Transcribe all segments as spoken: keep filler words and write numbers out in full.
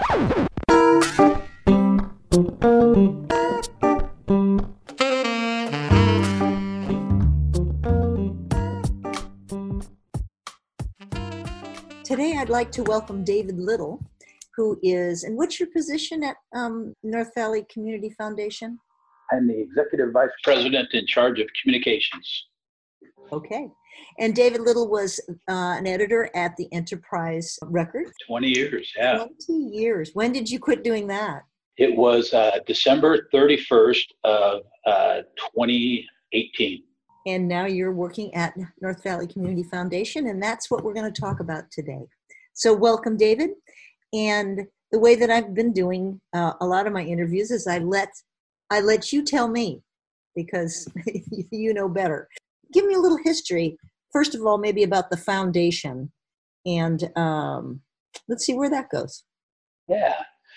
Today, I'd like to welcome David Little, who is, and what's your position at um, North Valley Community Foundation? I'm the Executive Vice President in charge of communications. Okay. And David Little was uh, an editor at the Enterprise Record. twenty years, yeah. twenty years. When did you quit doing that? It was uh, December thirty-first of uh, twenty eighteen. And now you're working at North Valley Community Foundation, and that's what we're going to talk about today. So welcome, David. And the way that I've been doing uh, a lot of my interviews is I let I let you tell me, because you know better. Give me a little history, first of all, maybe about the foundation, and um, let's see where that goes. Yeah.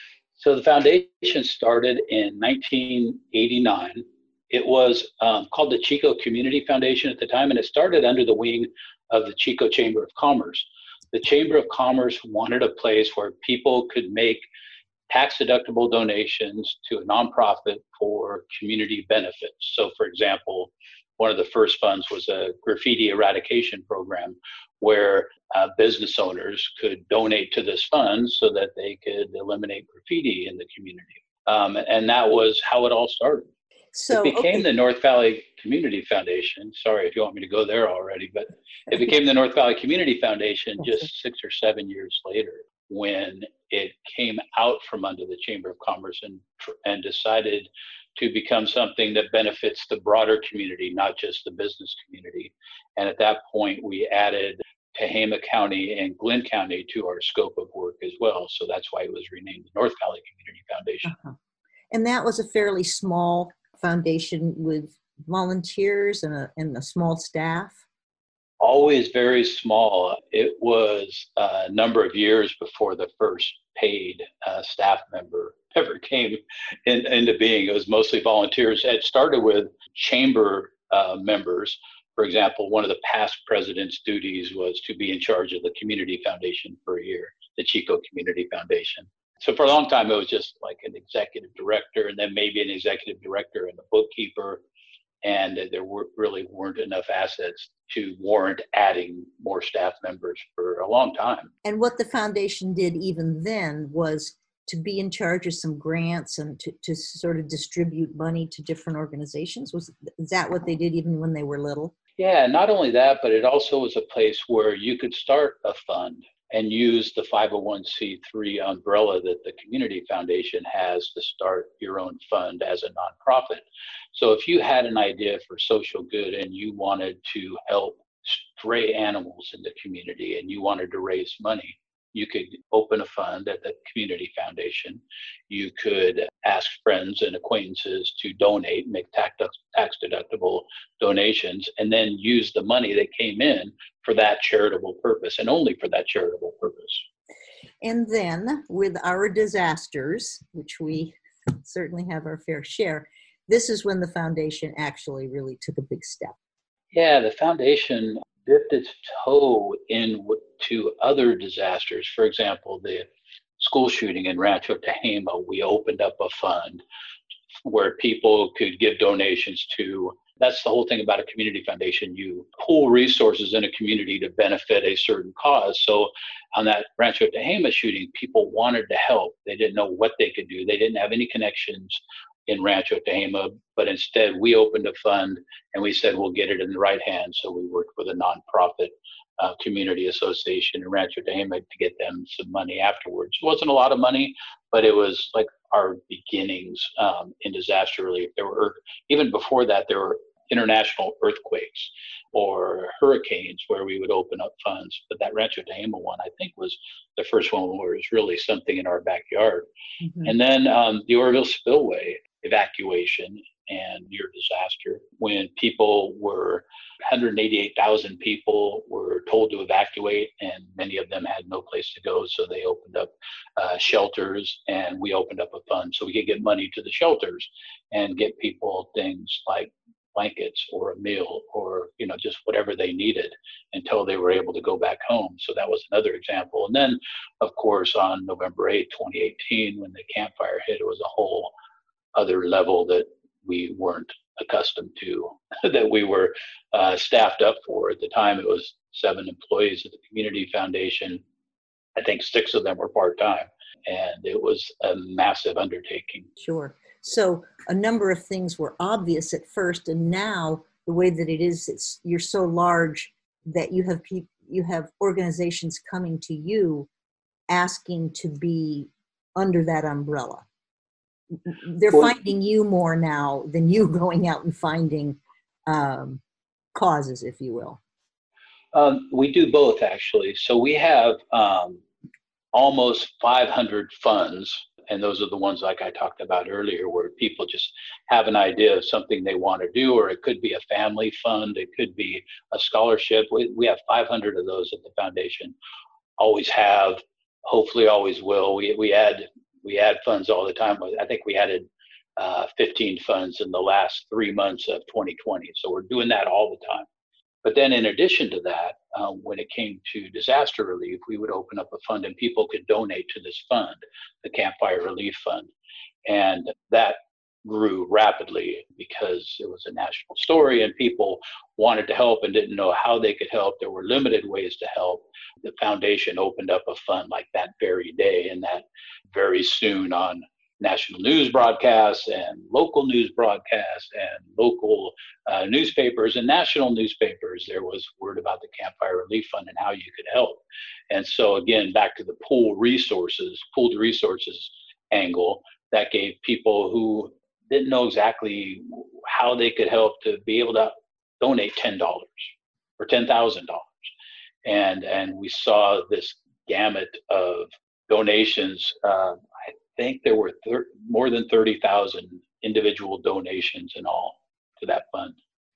So the foundation started in nineteen eighty-nine. It was um, called the Chico Community Foundation at the time, and it started under the wing of the Chico Chamber of Commerce. The Chamber of Commerce wanted a place where people could make tax-deductible donations to a nonprofit for community benefits. So, for example, one of the first funds was a graffiti eradication program where uh, business owners could donate to this fund so that they could eliminate graffiti in the community. Um, and that was how it all started. So, it became okay. the North Valley Community Foundation. Sorry if you want me to go there already, but it became the North Valley Community Foundation just six or seven years later when it came out from under the Chamber of Commerce and and decided to become something that benefits the broader community, not just the business community. And at that point, we added Tehama County and Glenn County to our scope of work as well. So that's why it was renamed the North Valley Community Foundation. Uh-huh. And that was a fairly small foundation with volunteers and a, and a small staff? Always very small. It was a number of years before the first paid uh, staff member ever came in, into being. It was mostly volunteers. It started with chamber uh, members. For example, one of the past president's duties was to be in charge of the community foundation for a year, the Chico Community Foundation. So for a long time, it was just like an executive director, and then maybe an executive director and a bookkeeper. And there were, really weren't enough assets to warrant adding more staff members for a long time. And what the foundation did even then was to be in charge of some grants and to, to sort of distribute money to different organizations. Was is that what they did even when they were little? Yeah, not only that, but it also was a place where you could start a fund and use the five oh one c three umbrella that the Community Foundation has to start your own fund as a nonprofit. So if you had an idea for social good and you wanted to help stray animals in the community and you wanted to raise money, you could open a fund at the Community Foundation. You could ask friends and acquaintances to donate, make tax tax-deductible donations, and then use the money that came in for that charitable purpose and only for that charitable purpose. And then with our disasters, which we certainly have our fair share, this is when the foundation actually really took a big step. Yeah, the foundation dipped its toe into other disasters. For example, the school shooting in Rancho Tehama, we opened up a fund where people could give donations to. That's the whole thing about a community foundation. You pool resources in a community to benefit a certain cause. So on that Rancho Tehama shooting, people wanted to help. They didn't know what they could do. They didn't have any connections in Rancho Tehama, but instead we opened a fund and we said, we'll get it in the right hands. So we worked with a nonprofit uh, community association in Rancho Tehama to get them some money afterwards. It wasn't a lot of money, but it was like our beginnings um, in disaster relief. There were, even before that, there were international earthquakes or hurricanes where we would open up funds. But that Rancho Tehama one, I think, was the first one where it was really something in our backyard. Mm-hmm. And then um, the Oroville spillway evacuation and near disaster, when people were, one hundred eighty-eight thousand people were told to evacuate, and many of them had no place to go. So they opened up uh, shelters, and we opened up a fund so we could get money to the shelters and get people things like blankets or a meal or, you know, just whatever they needed until they were able to go back home. So that was another example. And then, of course, on November eighth, twenty eighteen, when the Camp Fire hit, it was a whole other level that we weren't accustomed to, that we were uh, staffed up for. At the time, it was seven employees at the Community Foundation. I think six of them were part-time, and it was a massive undertaking. Sure. So a number of things were obvious at first, and now the way that it is, it's you're so large that you have people, you have organizations coming to you asking to be under that umbrella. They're Well, finding you more now than you going out and finding um, causes, if you will. Um, we do both, actually. So we have um, almost five hundred funds, and those are the ones like I talked about earlier, where people just have an idea of something they want to do, or it could be a family fund, it could be a scholarship. We, we have five hundred of those at the foundation. Always have, hopefully always will. We we add we add funds all the time. I think we added uh, fifteen funds in the last three months of twenty twenty. So we're doing that all the time. But then in addition to that, um, when it came to disaster relief, we would open up a fund and people could donate to this fund, the Camp Fire Relief Fund. And that grew rapidly because it was a national story and people wanted to help and didn't know how they could help. There were limited ways to help. The foundation opened up a fund like that very day, and that very soon on national news broadcasts and local news broadcasts and local uh, newspapers and national newspapers, there was word about the Camp Fire Relief Fund and how you could help. And so again, back to the pool resources, pooled resources angle, that gave people who didn't know exactly how they could help to be able to donate ten dollars or ten thousand dollars. And, and we saw this gamut of donations. Uh, I think there were thir- more than thirty thousand individual donations in all to that fund.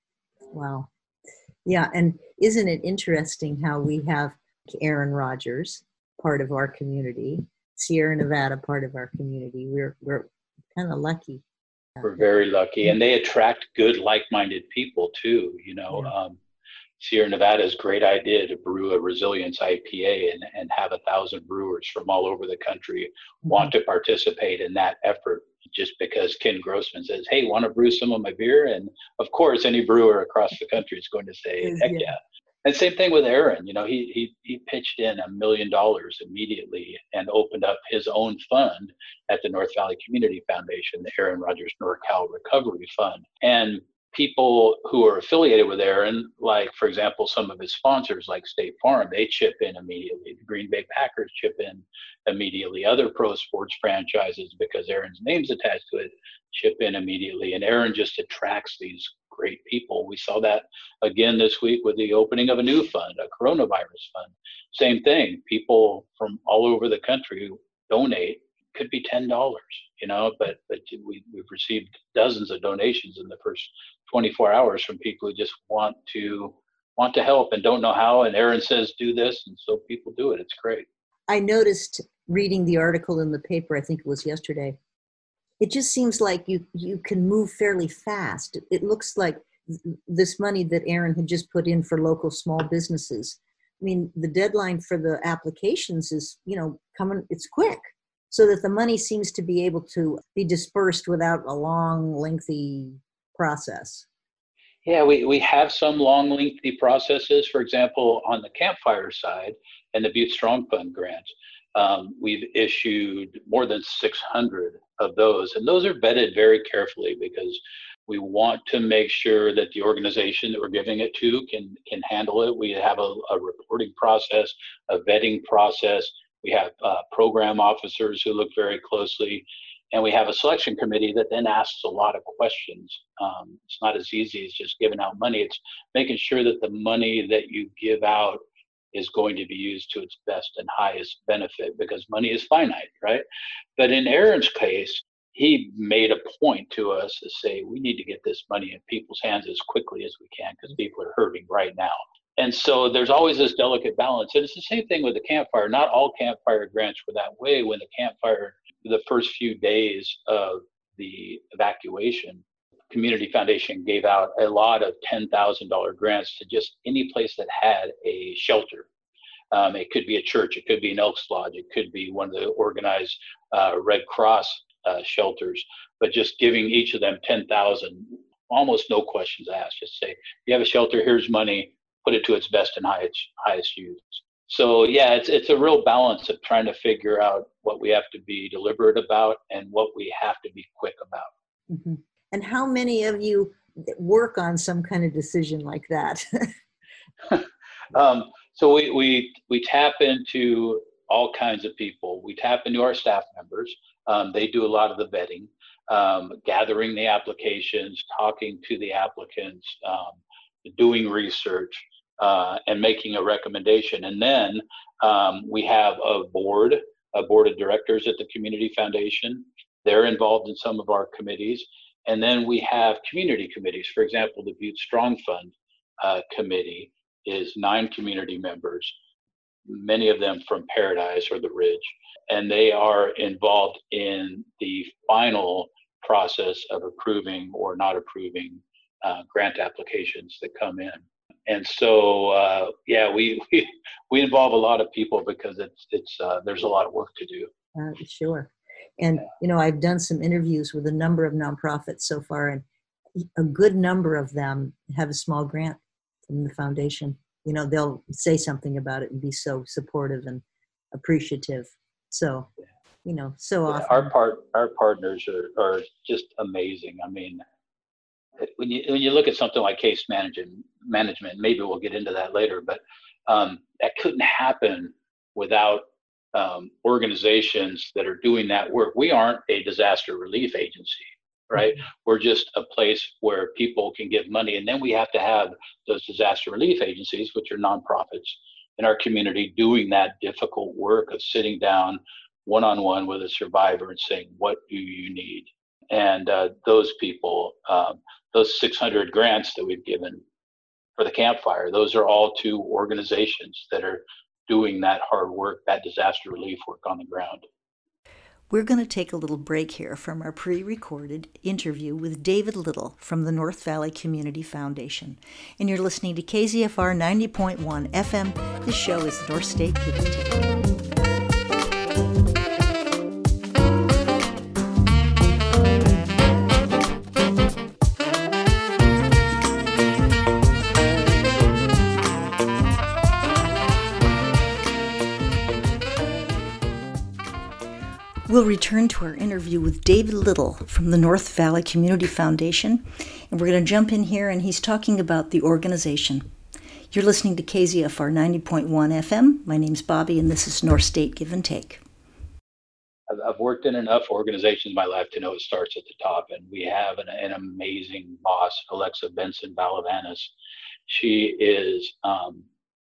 Wow. Yeah. And isn't it interesting how we have Aaron Rodgers, part of our community, Sierra Nevada, part of our community. We're, we're kind of lucky. We're very lucky. And they attract good, like-minded people too. You know, Yeah. um, Sierra Nevada's great idea to brew a resilience I P A and, and have a thousand brewers from all over the country mm-hmm. want to participate in that effort, just because Ken Grossman says, hey, want to brew some of my beer? And of course, any brewer across the country is going to say, heck yeah. yeah. And same thing with Aaron. You know, he he he pitched in a million dollars immediately and opened up his own fund at the North Valley Community Foundation, the Aaron Rodgers NorCal Recovery Fund. And people who are affiliated with Aaron, like, for example, some of his sponsors like State Farm, they chip in immediately. The Green Bay Packers chip in immediately. Other pro sports franchises, because Aaron's name's attached to it, chip in immediately. And Aaron just attracts these great people. We saw that again this week with the opening of a new fund, a coronavirus fund. Same thing. People from all over the country who donate. Could be ten dollars, you know, but but we, we've received dozens of donations in the first twenty-four hours from people who just want to want to help and don't know how. And Aaron says, do this. And so people do it. It's great. I noticed reading the article in the paper, I think it was yesterday, it just seems like you, you can move fairly fast. It looks like this money that Aaron had just put in for local small businesses. I mean, the deadline for the applications is, you know, coming, it's quick. So that the money seems to be able to be dispersed without a long, lengthy process. Yeah, we, we have some long, lengthy processes. For example, on the Camp Fire side and the Butte Strong Fund grants, um, we've issued more than six hundred of those. And those are vetted very carefully because we want to make sure that the organization that we're giving it to can, can handle it. We have a, a reporting process, a vetting process. We have uh, program officers who look very closely, and we have a selection committee that then asks a lot of questions. Um, it's not as easy as just giving out money. It's making sure that the money that you give out is going to be used to its best and highest benefit, because money is finite, right? But in Aaron's case, he made a point to us to say, we need to get this money in people's hands as quickly as we can because people are hurting right now. And so there's always this delicate balance. And it's the same thing with the Camp Fire. Not all Camp Fire grants were that way. When the Camp Fire, the first few days of the evacuation, Community Foundation gave out a lot of ten thousand dollars grants to just any place that had a shelter. Um, it could be a church, it could be an Elks Lodge, it could be one of the organized uh, Red Cross uh, shelters, but just giving each of them ten thousand, almost no questions asked. Just say, you have a shelter, here's money, put it to its best and highest, highest use. So yeah, it's it's a real balance of trying to figure out what we have to be deliberate about and what we have to be quick about. Mm-hmm. And how many of you work on some kind of decision like that? um, so we, we we tap into all kinds of people. We tap into our staff members. Um, they do a lot of the vetting, um, gathering the applications, talking to the applicants, um, doing research, uh, and making a recommendation. And then um, we have a board, a board of directors at the Community Foundation. They're involved in some of our committees. And then we have community committees. For example, the Butte Strong Fund uh, committee is nine community members, many of them from Paradise or the Ridge, and they are involved in the final process of approving or not approving uh, grant applications that come in. And so, uh, yeah, we, we we involve a lot of people because it's it's uh, there's a lot of work to do. Uh, sure. And, you know, I've done some interviews with a number of nonprofits so far, and a good number of them have a small grant from the foundation. You know, they'll say something about it and be so supportive and appreciative. So, you know, so often. Yeah, our part, our partners are, are just amazing. I mean, when you when you look at something like case management, management, maybe we'll get into that later, but um, that couldn't happen without Um, organizations that are doing that work. We aren't a disaster relief agency, right? Mm-hmm. We're just a place where people can give money. And then we have to have those disaster relief agencies, which are nonprofits in our community, doing that difficult work of sitting down one-on-one with a survivor and saying, what do you need? And uh, those people, um, those six hundred grants that we've given for the campfire, those are all to organizations that are doing that hard work, that disaster relief work on the ground. We're going to take a little break here from our pre-recorded interview with David Little from the North Valley Community Foundation. And you're listening to K Z F R ninety point one F M. This show is North State Give and Take. We'll return to our interview with David Little from the North Valley Community Foundation, and we're going to jump in here, and he's talking about the organization. You're listening to K Z F R ninety point one F M. My name's Bobby, and this is North State Give and Take. I've worked in enough organizations in my life to know it starts at the top, and we have an, an amazing boss, Alexa Benson Balavanis. She is um,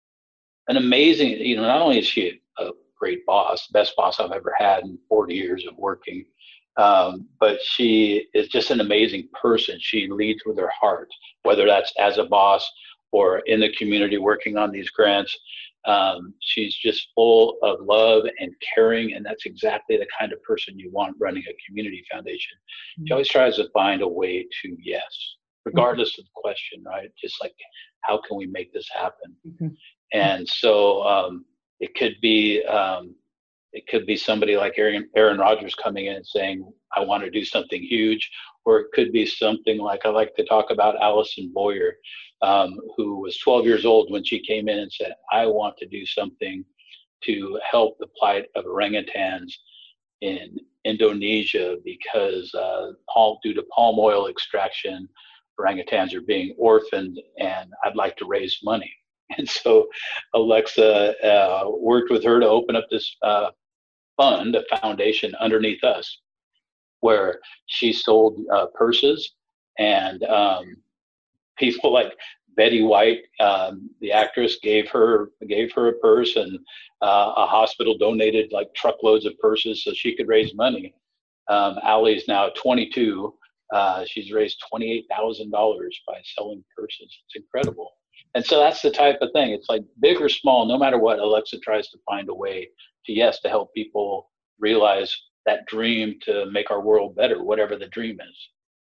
an amazing, you know, not only is she a great boss, best boss I've ever had in forty years of working. Um, but she is just an amazing person. She leads with her heart, whether that's as a boss or in the community working on these grants. Um, she's just full of love and caring, and that's exactly the kind of person you want running a community foundation. Mm-hmm. She always tries to find a way to yes, regardless mm-hmm. of the question, right? Just like, how can we make this happen? Mm-hmm. And so, um, It could be um, it could be somebody like Aaron, Aaron Rodgers coming in and saying, I want to do something huge. Or it could be something like, I like to talk about Allison Boyer, um, who was twelve years old when she came in and said, I want to do something to help the plight of orangutans in Indonesia because uh, palm, due to palm oil extraction, orangutans are being orphaned, and I'd like to raise money. And so Alexa uh, worked with her to open up this uh, fund, a foundation underneath us, where she sold uh, purses, and um, people like Betty White, um, the actress, gave her gave her a purse, and uh, a hospital donated like truckloads of purses so she could raise money. Um, Allie's now twenty-two. Uh, she's raised twenty-eight thousand dollars by selling purses. It's incredible. And so that's the type of thing. It's like big or small, no matter what, Alexa tries to find a way to, yes, to help people realize that dream to make our world better, whatever the dream is.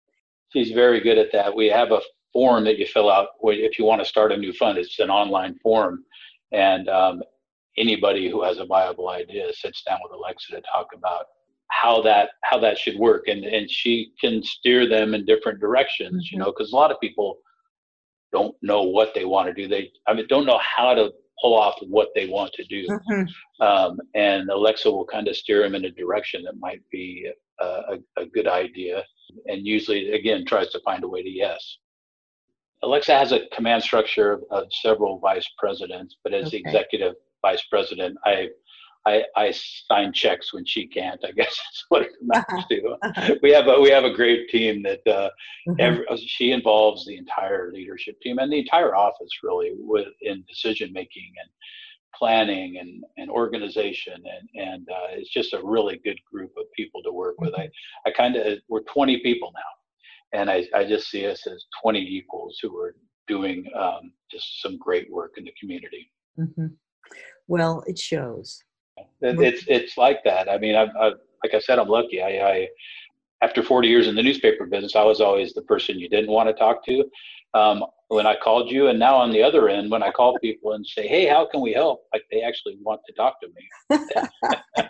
She's very good at that. We have a form that you fill out if you want to start a new fund. It's an online form. And um, anybody who has a viable idea sits down with Alexa to talk about how that how that should work. And, and she can steer them in different directions, Mm-hmm. you know, because a lot of people don't know what they want to do. They, I mean, don't know how to pull off what they want to do. Mm-hmm. Um, and Alexa will kind of steer them in a direction that might be a, a, a good idea. And usually, again, tries to find a way to yes. Alexa has a command structure of, of several vice presidents, but as Okay. the executive vice president, I, I, I sign checks when she can't. I guess that's what it amounts to. Uh-huh. We have a we have a great team that uh, Mhm. every, she involves the entire leadership team and the entire office really with in decision making and planning and, and organization, and and uh, it's just a really good group of people to work with. I I kind of we're twenty people now, and I I just see us as twenty equals who are doing um, just some great work in the community. Mm-hmm. Well, it shows. It, it's it's like that. I mean, I've, I've like I said, I'm lucky. I, I after forty years in the newspaper business, I was always the person you didn't want to talk to. Um, when I called you, and now on the other end, when I call people and say, "Hey, how can we help?" Like they actually want to talk to me.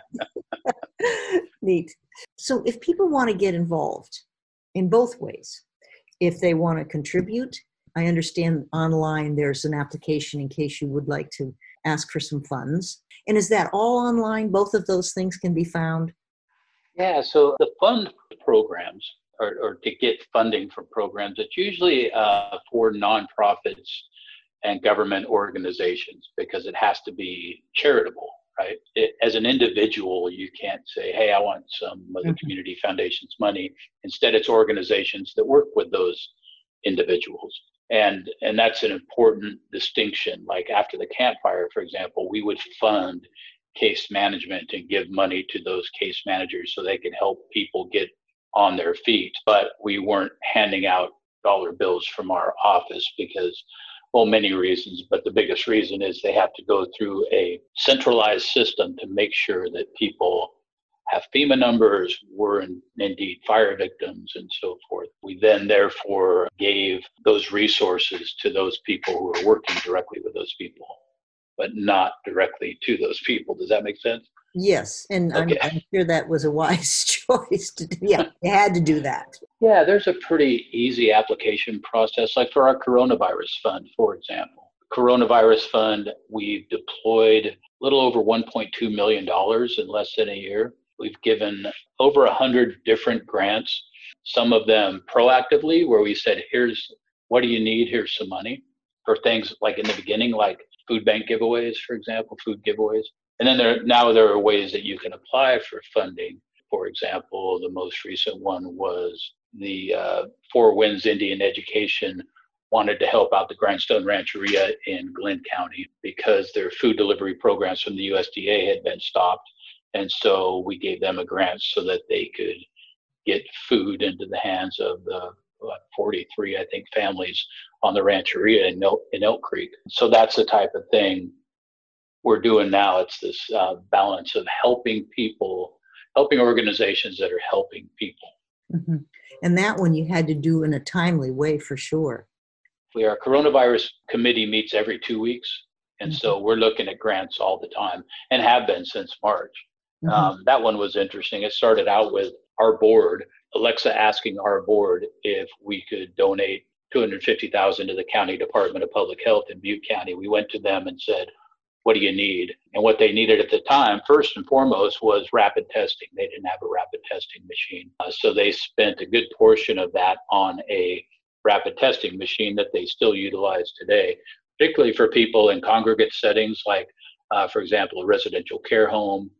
Neat. So if people want to get involved in both ways, if they want to contribute, I understand online there's an application in case you would like to ask for some funds. And is that all online? Both of those things can be found? Yeah, so the fund programs, or, or to get funding for programs, it's usually uh, for nonprofits and government organizations because it has to be charitable, right? It, as an individual, you can't say, hey, I want some of the Mhm. community foundation's money. Instead, it's organizations that work with those individuals. And, and that's an important distinction. Like after the campfire, for example, we would fund case management and give money to those case managers so they can help people get on their feet. But we weren't handing out dollar bills from our office because, well, many reasons, but the biggest reason is they have to go through a centralized system to make sure that people have FEMA numbers, were in, indeed fire victims, and so forth. We then therefore gave those resources to those people who are working directly with those people, but not directly to those people. Does that make sense? Yes, and Okay. I'm, I'm sure that was a wise choice to do. Yeah, you had to do that. Yeah, there's a pretty easy application process, like for our coronavirus fund, for example. Coronavirus fund, we've deployed a little over one point two million dollars in less than a year. We've given over one hundred different grants, some of them proactively, where we said, here's, what do you need? Here's some money for things like in the beginning, like food bank giveaways, for example, food giveaways. And then there now there are ways that you can apply for funding. For example, the most recent one was the uh, Four Winds Indian Education wanted to help out the Grindstone Rancheria in Glenn County because their food delivery programs from the U S D A had been stopped. And so we gave them a grant so that they could get food into the hands of the what, forty-three, I think, families on the rancheria in, Elk, in Elk Creek. So that's the type of thing we're doing now. It's this uh, balance of helping people, helping organizations that are helping people. Mm-hmm. And that one you had to do in a timely way for sure. We, our coronavirus committee meets every two weeks. And Mm-hmm. so we're looking at grants all the time and have been since March. Mm-hmm. Um, that one was interesting. It started out with our board, Alexa asking our board if we could donate two hundred fifty thousand dollars to the County Department of Public Health in Butte County. We went to them and said, what do you need? And what they needed at the time, first and foremost, was rapid testing. They didn't have a rapid testing machine. Uh, so they spent a good portion of that on a rapid testing machine that they still utilize today, particularly for people in congregate settings, like, uh, for example, a residential care home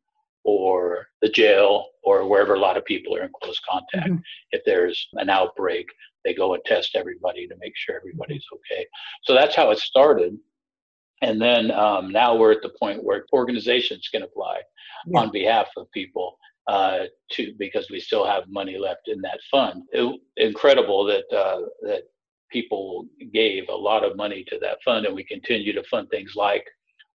or the jail or wherever a lot of people are in close contact. Mm-hmm. If there's an outbreak, they go and test everybody to make sure everybody's okay. So that's how it started. And then um, now we're at the point where organizations can apply yeah. on behalf of people uh, to because we still have money left in that fund. It, incredible that uh, that people gave a lot of money to that fund, and we continue to fund things like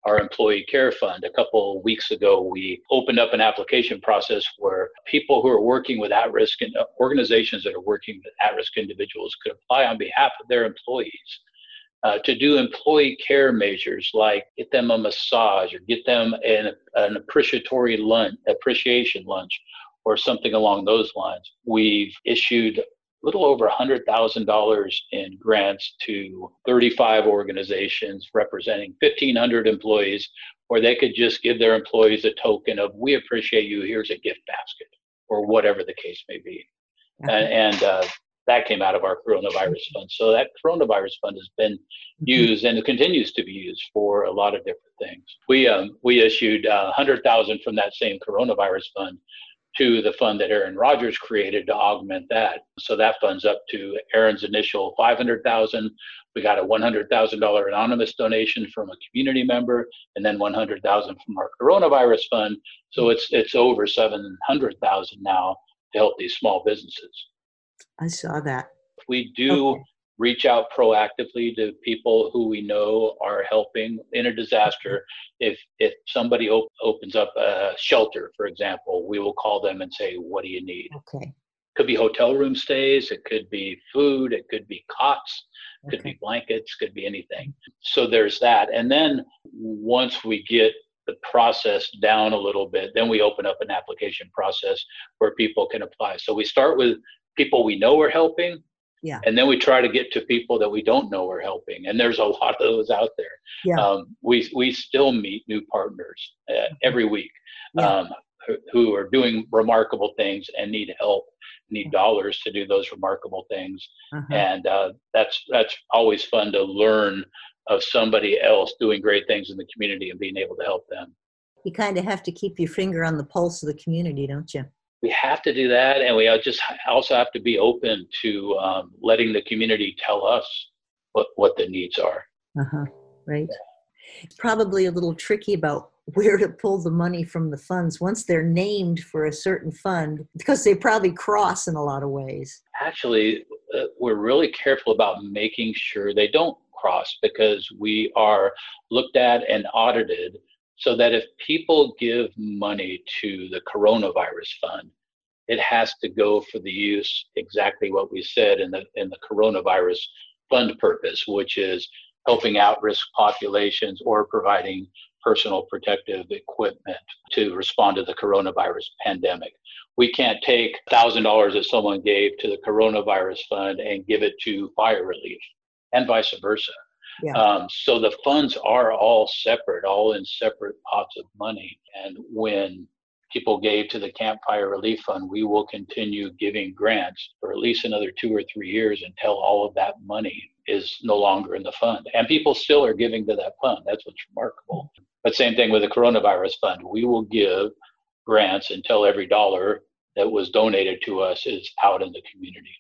our employee care fund. A couple of weeks ago, we opened up an application process where people who are working with at-risk and organizations that are working with at-risk individuals could apply on behalf of their employees uh, to do employee care measures like get them a massage or get them an, an appreciatory lunch, appreciation lunch, or something along those lines. We've issued a little over one hundred thousand dollars in grants to thirty-five organizations representing fifteen hundred employees, where they could just give their employees a token of, we appreciate you, here's a gift basket, or whatever the case may be. Okay. And, and uh, that came out of our coronavirus fund. So that coronavirus fund has been mm-hmm. used and it continues to be used for a lot of different things. We, um, we issued uh, one hundred thousand dollars from that same coronavirus fund to the fund that Aaron Rodgers created to augment that. So that fund's up to Aaron's initial five hundred thousand dollars. We got a one hundred thousand dollars anonymous donation from a community member, and then one hundred thousand dollars from our coronavirus fund. So it's it's over seven hundred thousand dollars now to help these small businesses. I saw that. We do okay. reach out proactively to people who we know are helping in a disaster. If if somebody op- opens up a shelter, for example, we will call them and say, what do you need? Okay. Could be hotel room stays, it could be food, it could be cots, it could okay. be blankets, could be anything. So there's that. And then once we get the process down a little bit, then we open up an application process where people can apply. So we start with people we know are helping. Yeah. And then we try to get to people that we don't know are helping. And there's a lot of those out there. Yeah. Um, we we still meet new partners uh, every week yeah. um, who, who are doing remarkable things and need help, need dollars to do those remarkable things. Uh-huh. And uh, that's that's always fun to learn of somebody else doing great things in the community and being able to help them. You kind of have to keep your finger on the pulse of the community, don't you? We have to do that, and we just also have to be open to um, letting the community tell us what, what the needs are. Uh-huh, right. It's probably a little tricky about where to pull the money from the funds once they're named for a certain fund, because they probably cross in a lot of ways. Actually, uh, we're really careful about making sure they don't cross, because we are looked at and audited so that if people give money to the coronavirus fund, it has to go for the use exactly what we said in the in the coronavirus fund purpose, which is helping at-risk populations or providing personal protective equipment to respond to the coronavirus pandemic. We can't take one thousand dollars that someone gave to the coronavirus fund and give it to fire relief, and vice versa. Yeah. Um, so the funds are all separate, all in separate pots of money. And when people gave to the Camp Fire Relief Fund, we will continue giving grants for at least another two or three years until all of that money is no longer in the fund. And people still are giving to that fund. That's what's remarkable. But same thing with the coronavirus fund. We will give grants until every dollar that was donated to us is out in the community.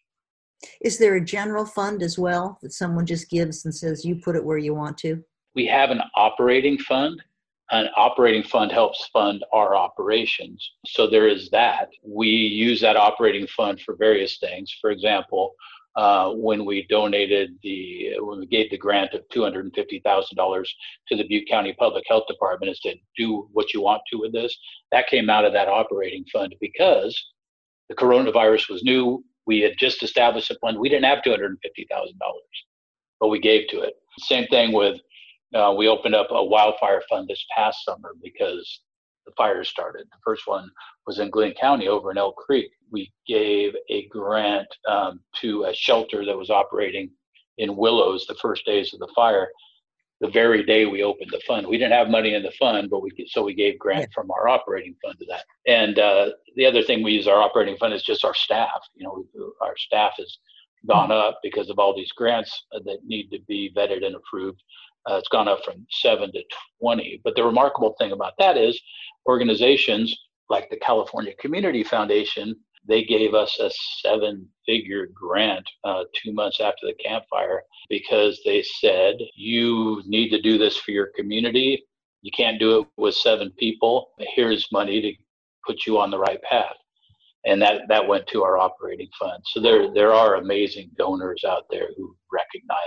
Is there a general fund as well that someone just gives and says, you put it where you want to? We have an operating fund. An operating fund helps fund our operations. So there is that. We use that operating fund for various things. For example, uh, when we donated the, when we gave the grant of two hundred fifty thousand dollars to the Butte County Public Health Department and said, do what you want to with this, that came out of that operating fund because the coronavirus was new. We had just established a fund. We didn't have two hundred fifty thousand dollars, but we gave to it. Same thing with, uh, we opened up a wildfire fund this past summer because the fires started. The first one was in Glenn County over in Elk Creek. We gave a grant um, to a shelter that was operating in Willows the first days of the fire. The very day we opened the fund, we didn't have money in the fund, but we so we gave grant from our operating fund to that. And uh, the other thing we use our operating fund is just our staff. You know, our staff has gone up because of all these grants that need to be vetted and approved. Uh, it's gone up from seven to twenty. But the remarkable thing about that is organizations like the California Community Foundation, they gave us a seven-figure grant uh, two months after the campfire because they said, you need to do this for your community. You can't do it with seven people. Here's money to put you on the right path. And that, that went to our operating fund. So there, there are amazing donors out there who recognize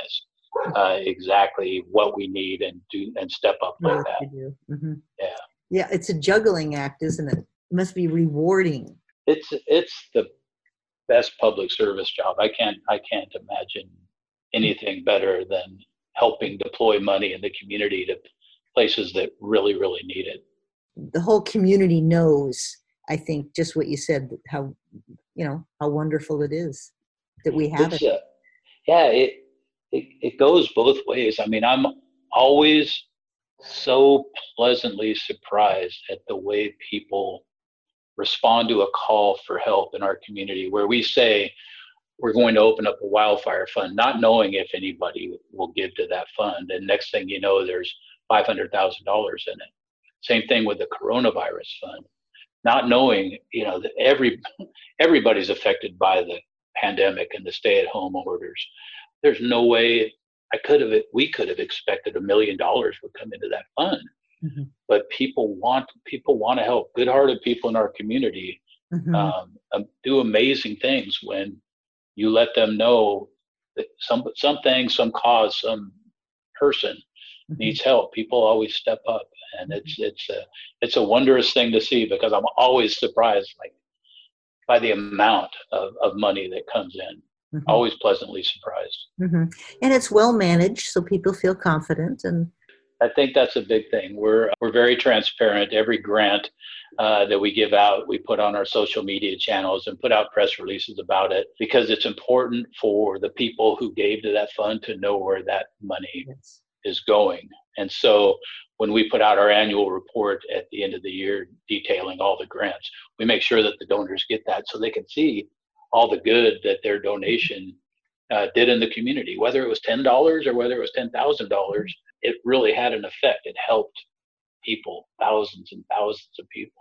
uh, exactly what we need and do and step up like What that. to do. Mm-hmm. Yeah. Yeah, it's a juggling act, isn't it? It must be rewarding. It's it's the best public service job. I can't I can't imagine anything better than helping deploy money in the community to places that really, really need it. The whole community knows, I think, just what you said, how, you know, how wonderful it is that we have It's, it. uh, yeah, it, it it goes both ways. I mean, I'm always so pleasantly surprised at the way people respond to a call for help in our community, where we say we're going to open up a wildfire fund, not knowing if anybody will give to that fund. And next thing you know, there's five hundred thousand dollars in it. Same thing with the coronavirus fund, not knowing, you know, that every everybody's affected by the pandemic and the stay-at-home orders. There's no way I could have, we could have expected a million dollars would come into that fund. Mm-hmm. But people want, people want to help. Good-hearted people in our community mm-hmm. um, do amazing things when you let them know that some something, some cause, some person mm-hmm. needs help. People always step up, and it's it's a it's a wondrous thing to see, because I'm always surprised, like, by the amount of, of money that comes in. Mm-hmm. Always pleasantly surprised. Mm-hmm. And it's well managed, so people feel confident. And I think that's a big thing. We're we're very transparent. Every grant uh, that we give out, we put on our social media channels and put out press releases about it, because it's important for the people who gave to that fund to know where that money yes. is going. And so when we put out our annual report at the end of the year detailing all the grants, we make sure that the donors get that so they can see all the good that their donation uh, did in the community. Whether it was ten dollars or whether it was ten thousand dollars, it really had an effect. It helped people, thousands and thousands of people.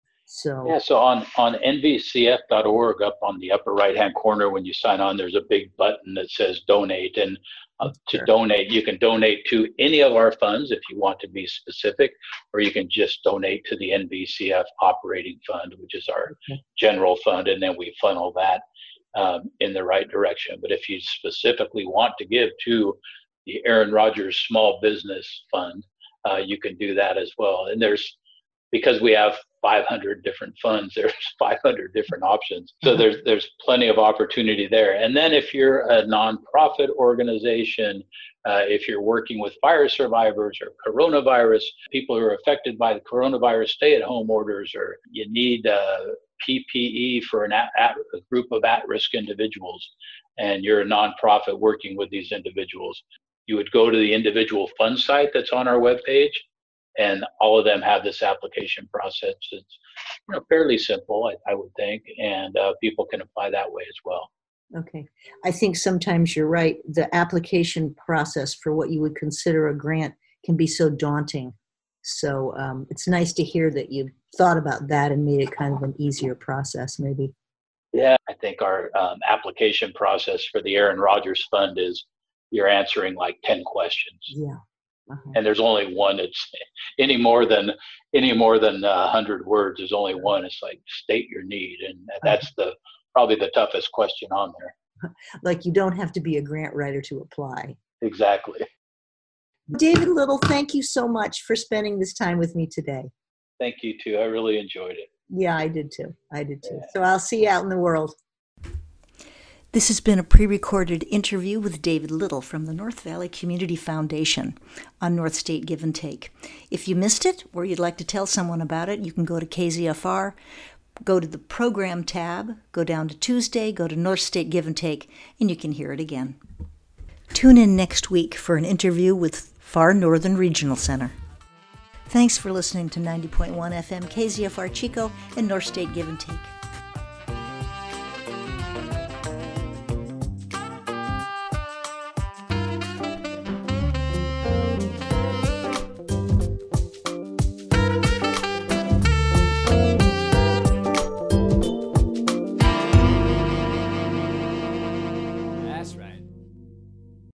So yeah, so on, on N V C F dot org, up on the upper right-hand corner when you sign on, there's a big button that says donate. And uh, to sure. donate, you can donate to any of our funds if you want to be specific, or you can just donate to the N V C F Operating Fund, which is our okay. general fund, and then we funnel that um, in the right direction. But if you specifically want to give to the Aaron Rodgers Small Business Fund, uh, you can do that as well. And there's, because we have five hundred different funds, there's five hundred different options. So there's there's plenty of opportunity there. And then if you're a nonprofit organization, uh, if you're working with fire survivors or coronavirus, people who are affected by the coronavirus stay-at-home orders, or you need uh, P P E for an at, at, a group of at-risk individuals, and you're a nonprofit working with these individuals, you would go to the individual fund site that's on our webpage, and all of them have this application process. It's, you know, fairly simple, I, I would think, and uh, people can apply that way as well. Okay. I think sometimes you're right. The application process for what you would consider a grant can be so daunting. So um, it's nice to hear that you thought about that and made it kind of an easier process, maybe. Yeah, I think our um, application process for the Aaron Rodgers Fund is you're answering like ten questions. Yeah. Uh-huh. And there's only one. It's any more than any more than a hundred words. There's only one. It's like, state your need, and that's the probably the toughest question on there. Like, you don't have to be a grant writer to apply. Exactly. David Little, thank you so much for spending this time with me today. Thank you too. I really enjoyed it. Yeah, I did too. I did too. Yeah. So I'll see you out in the world. This has been a pre-recorded interview with David Little from the North Valley Community Foundation on North State Give and Take. If you missed it, or you'd like to tell someone about it, you can go to K Z F R, go to the program tab, go down to Tuesday, go to North State Give and Take, and you can hear it again. Tune in next week for an interview with Far Northern Regional Center. Thanks for listening to ninety point one F M K Z F R Chico and North State Give and Take.